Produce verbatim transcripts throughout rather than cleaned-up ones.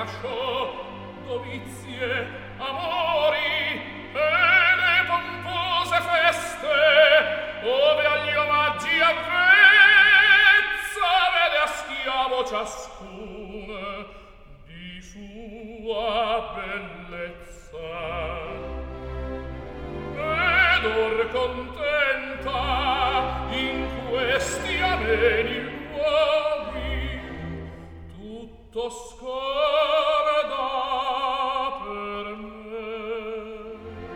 lasciò dovizie, amori e le pompose feste, ove agli omaggi avvezza vede a schiavo ciascun di sua bellezza. Ed or contenta in questi ameni luoghi tutto scorda per me.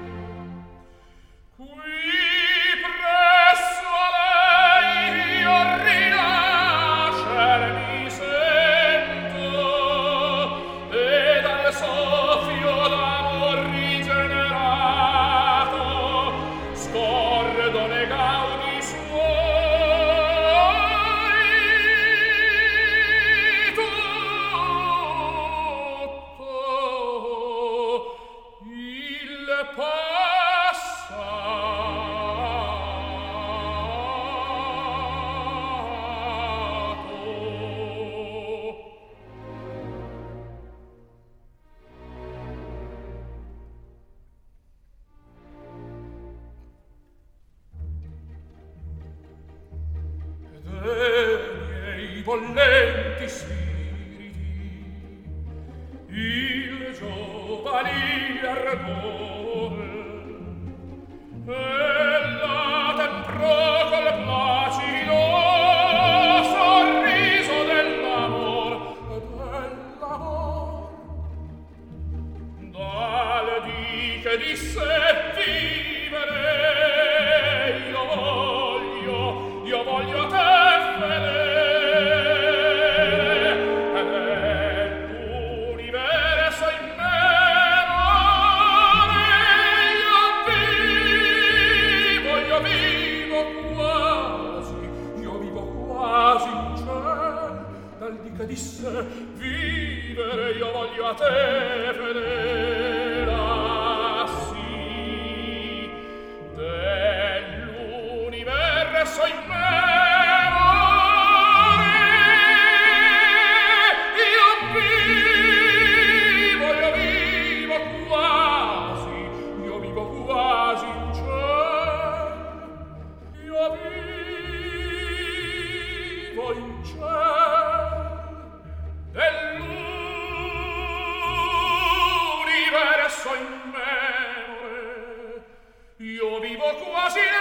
Qui presso a lei io rinascer mi sento e dal soffio d'amor rigenerato scordo ne gaudi suoi tutto il passato. Ed e miei bollenti spiriti il giovanile ardore ella temprò col placido sorriso dell'amor e dell'amor dal dì che disse vivere io voglio io voglio a te fedele ed è l'universo in memore io vivo io vivo quasi io vivo quasi in ciel dal dì che disse vivere io voglio a te fedele ah, sì dell'universo in memore io vivo io vivo quasi io vivo quasi in ciel io vivo in ciel dell'universo in memore io vivo quasi